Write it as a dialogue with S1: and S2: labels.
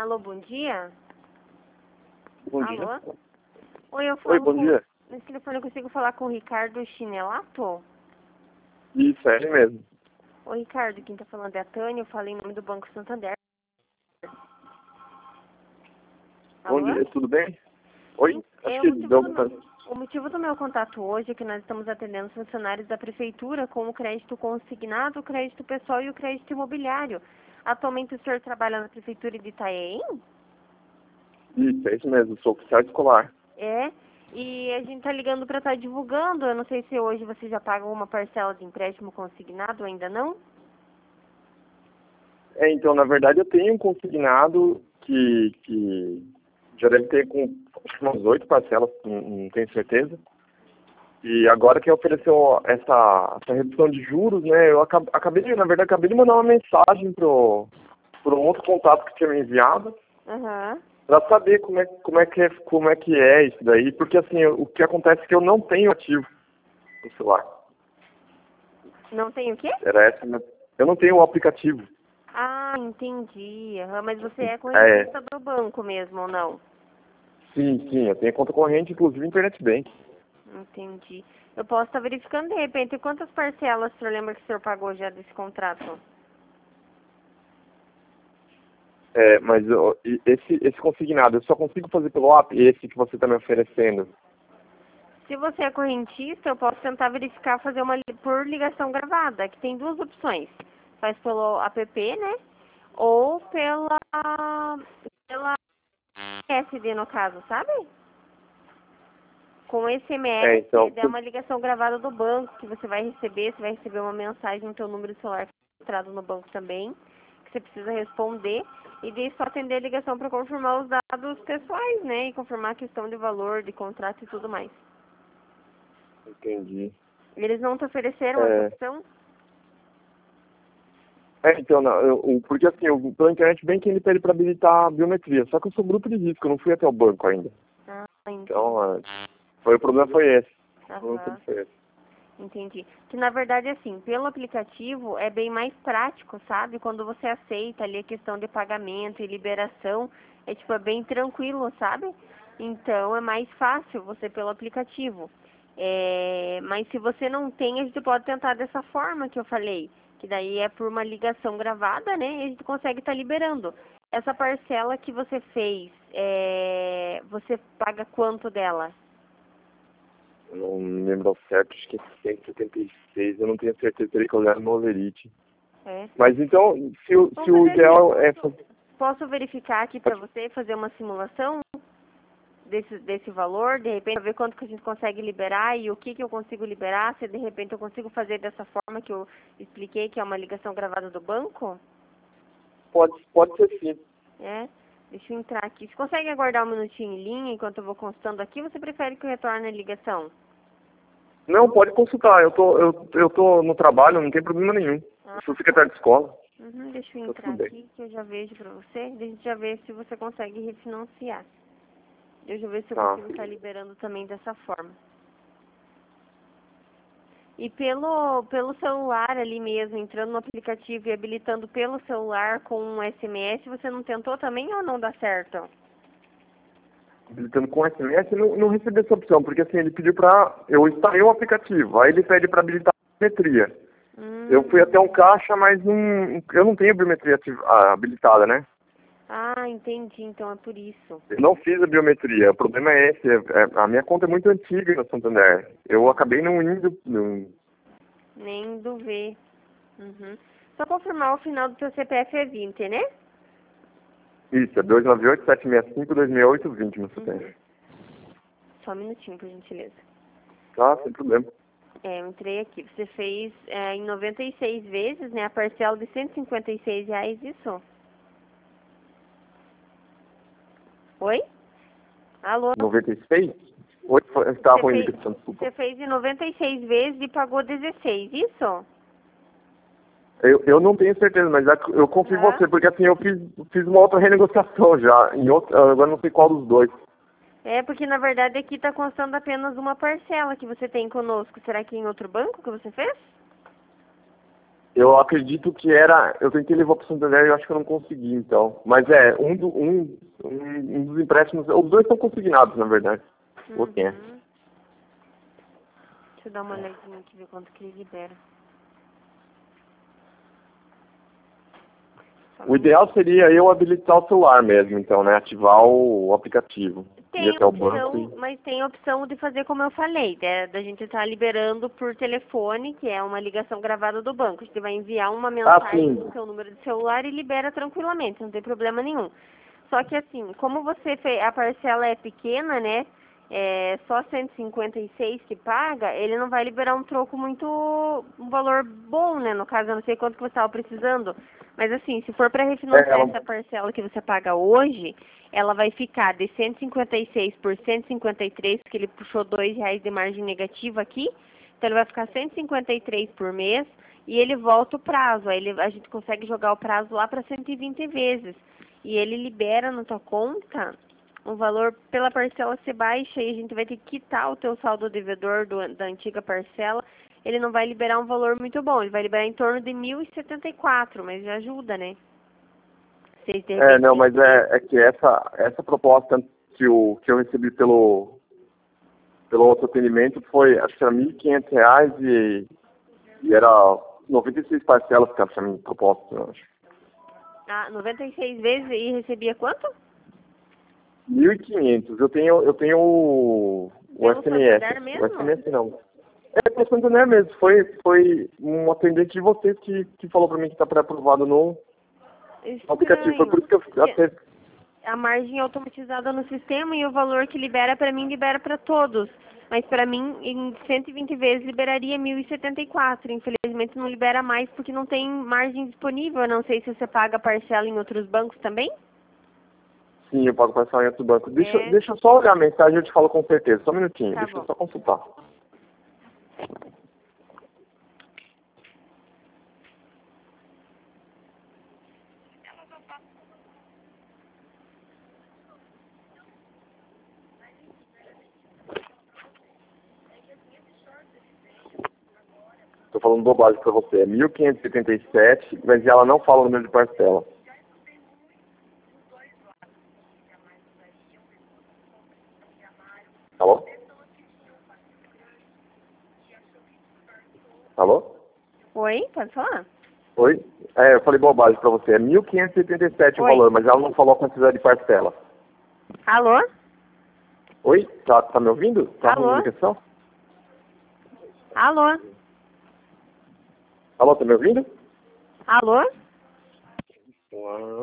S1: Alô, bom dia?
S2: Bom
S1: Alô?
S2: dia.
S1: Oi, eu
S2: Oi,
S1: falo
S2: bom dia.
S1: nesse telefone eu consigo falar com o Ricardo Chinelato?
S2: Isso, é ele mesmo.
S1: Oi, Ricardo, quem tá falando é a Tânia, eu falei em nome do Banco Santander.
S2: Bom
S1: Alô?
S2: dia, tudo bem? Oi?
S1: Sim,
S2: Acho
S1: o
S2: que
S1: motivo
S2: deu
S1: do o motivo do meu contato hoje é que nós estamos atendendo os funcionários da Prefeitura com o crédito consignado, o crédito pessoal e o crédito imobiliário. Atualmente o senhor trabalha na Prefeitura de Itanhaém?
S2: Isso, é isso mesmo, sou oficial escolar.
S1: É, e a gente tá ligando para estar divulgando. Eu não sei se hoje você já paga uma parcela de empréstimo consignado ou ainda não.
S2: Então, na verdade, eu tenho um consignado que já deve ter com acho que umas 8 parcelas, não tenho certeza. E agora que ofereceu essa redução de juros, né, eu acabei de mandar uma mensagem pro um outro contato que tinha me enviado,
S1: Aham.
S2: para saber como é que é isso daí, porque assim, o que acontece é que eu não tenho ativo no celular.
S1: Não tem o quê?
S2: Era essa, eu não tenho o aplicativo.
S1: Ah, entendi. Aham, mas você é
S2: É,
S1: correntista do banco mesmo ou não?
S2: sim, eu tenho conta corrente, inclusive Internet Bank.
S1: Entendi. Eu posso estar verificando de repente quantas parcelas o senhor lembra que o senhor pagou já desse contrato?
S2: Mas esse consignado, eu só consigo fazer pelo app, esse que você está me oferecendo.
S1: Se você é correntista, eu posso tentar verificar fazer por ligação gravada, que tem duas opções. Faz pelo app, né? Ou pela SD no caso, sabe? Com SMS,
S2: Então,
S1: é uma ligação gravada do banco que você vai receber uma mensagem no seu número de celular registrado no banco também, que você precisa responder, e daí só atender a ligação para confirmar os dados pessoais, né? E confirmar a questão de valor, de contrato e tudo mais.
S2: entendi.
S1: Eles não te ofereceram essa
S2: É,
S1: opção?
S2: então, não, porque assim, pelo Internet Bank ele pede para habilitar a biometria, só que eu sou grupo de risco, eu não fui até o banco ainda.
S1: Ah, entendi.
S2: Então, o problema foi esse. O problema
S1: Aham.
S2: foi esse.
S1: Entendi. Que na verdade, assim, pelo aplicativo é bem mais prático, sabe? Quando você aceita ali a questão de pagamento e liberação, é bem tranquilo, sabe? Então é mais fácil você pelo aplicativo. Mas se você não tem, a gente pode tentar dessa forma que eu falei, que daí é por uma ligação gravada, né? E a gente consegue estar liberando. Essa parcela que você fez, você paga quanto dela?
S2: Eu não me lembro ao certo, acho que é 176, eu não tenho certeza, teria que olhar no Overit.
S1: É.
S2: Mas então, se
S1: Vamos
S2: o
S1: fazer
S2: ideal é
S1: assim, posso verificar aqui para você, fazer uma simulação desse valor, de repente ver quanto que a gente consegue liberar e o que eu consigo liberar, se de repente eu consigo fazer dessa forma que eu expliquei, que é uma ligação gravada do banco?
S2: pode ser sim.
S1: É, deixa eu entrar aqui. Você consegue aguardar um minutinho em linha enquanto eu vou consultando aqui, ou você prefere que eu retorne a ligação?
S2: Não, pode consultar, eu tô no trabalho, não tem problema nenhum. Eu sou secretário de escola,
S1: Deixa eu
S2: tá
S1: entrar
S2: tudo bem.
S1: aqui que eu já vejo pra você, deixa a gente já ver se você consegue refinanciar. Deixa eu ver se eu
S2: Tá.
S1: consigo estar liberando também dessa forma. E pelo celular ali mesmo, entrando no aplicativo e habilitando pelo celular com um SMS, você não tentou também ou não dá certo?
S2: Habilitando com SMS, não recebi essa opção, porque assim, ele pediu eu instalei o aplicativo, aí ele pede para habilitar a biometria. Eu fui até um caixa, mas eu não tenho biometria habilitada, né?
S1: Ah, entendi, então é por isso.
S2: Eu não fiz a biometria, o problema é esse, a minha conta é muito antiga no Santander. Eu acabei não indo,
S1: Nem do V. Uhum. Só confirmar o final do seu CPF é 20, né?
S2: isso, é 298-765-268-20 no CPF.
S1: Só um minutinho, por gentileza.
S2: Tá, sem problema.
S1: Eu entrei aqui. Você fez em 96 vezes, né? A parcela de R$ 156, isso? Oi? Alô?
S2: 96? Oi, estava
S1: Você
S2: ruim a
S1: fez,
S2: ligação, desculpa.
S1: você fez em 96 vezes e pagou 16, isso?
S2: Eu não tenho certeza, mas eu confio em
S1: Aham.
S2: você, porque assim, eu fiz uma outra renegociação já, agora não sei qual dos dois.
S1: É, porque na verdade aqui está constando apenas uma parcela que você tem conosco. Será que em outro banco que você fez?
S2: Eu acredito que era... Eu tentei levar para o Santander e eu acho que eu não consegui, então. Mas um dos empréstimos... Os dois estão consignados, na verdade. Ou quem é?
S1: Deixa eu dar uma olhadinha aqui, ver quanto que ele libera.
S2: O ideal seria eu habilitar o celular mesmo, então, né? Ativar o aplicativo. Ir
S1: Tem
S2: até o banco
S1: opção, mas tem a opção de fazer como eu falei, da gente estar liberando por telefone, que é uma ligação gravada do banco. A gente vai enviar uma mensagem
S2: sim.
S1: no seu número de celular e libera tranquilamente, não tem problema nenhum. Só que assim, como você fez, a parcela é pequena, né? É só 156 que paga, ele não vai liberar um troco um valor bom, né? No caso, eu não sei quanto que você estava precisando. Mas assim, se for para refinanciar essa parcela que você paga hoje, ela vai ficar de 156 por 153, porque ele puxou R$2 de margem negativa aqui. Então ele vai ficar 153 por mês e ele volta o prazo. Aí a gente consegue jogar o prazo lá para 120 vezes. E ele libera na tua conta um valor pela parcela ser baixa e a gente vai ter que quitar o teu saldo devedor da antiga parcela. Ele não vai liberar um valor muito bom, ele vai liberar em torno de 1.074, mas já ajuda, né?
S2: Não, mas é que essa proposta que eu recebi pelo outro atendimento foi, acho que era R$1.500 e era 96 parcelas que ela tinha me proposto, eu acho.
S1: 96 vezes e recebia quanto?
S2: 1.500. Eu tenho o SMS.
S1: Mesmo?
S2: O SMS não. É pelo Santander mesmo. Foi um atendente de vocês que falou pra mim que tá pré-aprovado no aplicativo. Foi por isso que eu até...
S1: A margem é automatizada no sistema e o valor que libera para mim, libera para todos. Mas para mim, em 120 vezes, liberaria 1.074. Infelizmente não libera mais porque não tem margem disponível. Eu não sei se você paga parcela em outros bancos também.
S2: Sim, eu pago parcela em outro banco. Deixa eu só olhar a mensagem e eu te falo com certeza. Só um minutinho, deixa eu só consultar. Tô falando bobagem pra você. É 1.577, mas ela não fala o número de parcela. Alô? Alô?
S1: Oi, pode falar?
S2: Oi? Eu falei bobagem pra você. É 1.577 o valor, mas ela não falou a quantidade de parcela.
S1: Alô?
S2: Oi? Tá me ouvindo? Tá com comunicação?
S1: Alô?
S2: Alô, tá me ouvindo?
S1: Alô?